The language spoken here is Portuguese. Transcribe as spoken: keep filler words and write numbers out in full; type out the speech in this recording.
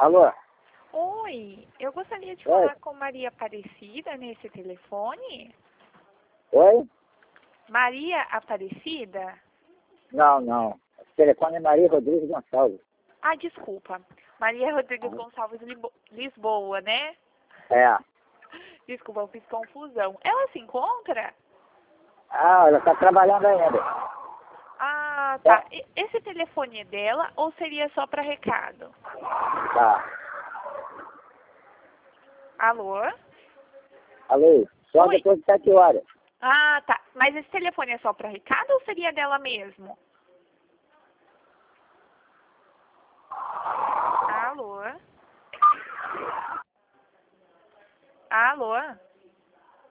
Alô? Oi, eu gostaria de Oi? falar com Maria Aparecida nesse telefone. Oi? Maria Aparecida? Não, não. O telefone é Maria Rodrigues Gonçalves. Ah, desculpa. Maria Rodrigues Ah, Gonçalves Libo- Lisboa, né? É. Desculpa, eu fiz confusão. Ela se encontra? Ah, ela está trabalhando ainda. Ah, É. tá. E- Esse telefone é dela ou seria só para recado? Tá. Alô? Alô? Só Oi. depois de sete horas. Ah, tá. Mas esse telefone é só para recado ou seria dela mesmo? Alô? Alô?